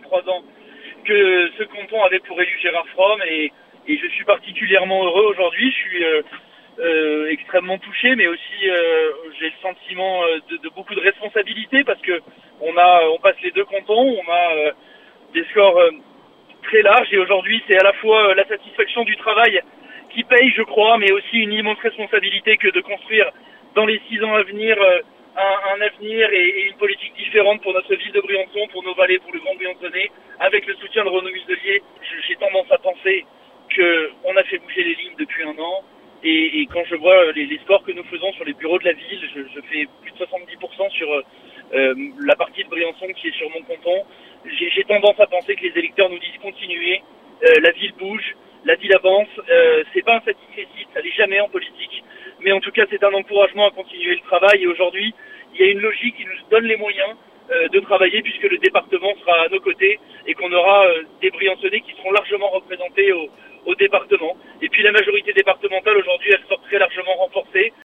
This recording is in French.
3 ans que ce canton avait pour élu Gérard Fromm et je suis particulièrement heureux aujourd'hui. Je suis extrêmement touché, mais aussi j'ai le sentiment de beaucoup de responsabilité parce que on passe les 2 cantons, on a des scores très larges et aujourd'hui c'est à la fois la satisfaction du travail qui paye, je crois, mais aussi une immense responsabilité que de construire dans les 6 ans à venir un avenir et une politique différente pour notre ville de Briançon, pour nos vallées, pour le Grand Briançonnais, avec le soutien de Renaud Muselier. J'ai tendance à penser qu'on a fait bouger les lignes depuis 1 an. Et quand je vois les scores que nous faisons sur les bureaux de la ville, je fais plus de 70% sur la partie de Briançon qui est sur mon canton. J'ai tendance à penser que les électeurs nous disent continuez, la ville bouge, la ville avance. C'est pas un satisfecit, ça n'est jamais en politique, mais en tout cas c'est un encouragement à continuer le travail. Et aujourd'hui, il y a une logique qui nous donne les moyens de travailler puisque le département sera à nos côtés et qu'on aura des Briançonnais qui seront largement représentés au département. Et puis la majorité départementale aujourd'hui, elle sort très largement